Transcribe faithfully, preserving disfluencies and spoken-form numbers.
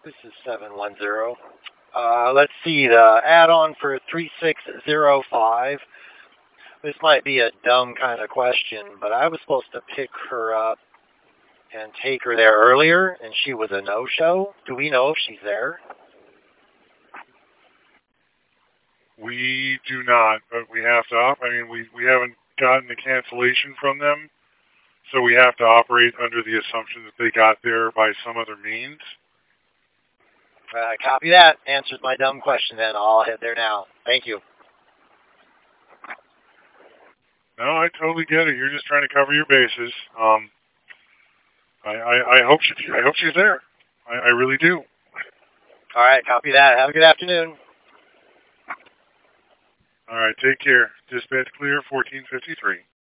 This is seven one zero. Uh, let's see, the add-on for three six zero five. This might be a dumb kind of question, but I was supposed to pick her up and take her there earlier, and she was a no-show. Do we know if she's there? We do not, but we have to op- I mean, we, we haven't gotten a cancellation from them, so we have to operate under the assumption that they got there by some other means. Uh, copy that. Answers my dumb question then. I'll head there now. Thank you. No, I totally get it. You're just trying to cover your bases. Um, I, I, I hope she, I hope she's there. I, I really do. All right, copy that. Have a good afternoon. All right, take care. Dispatch clear, fourteen fifty-three.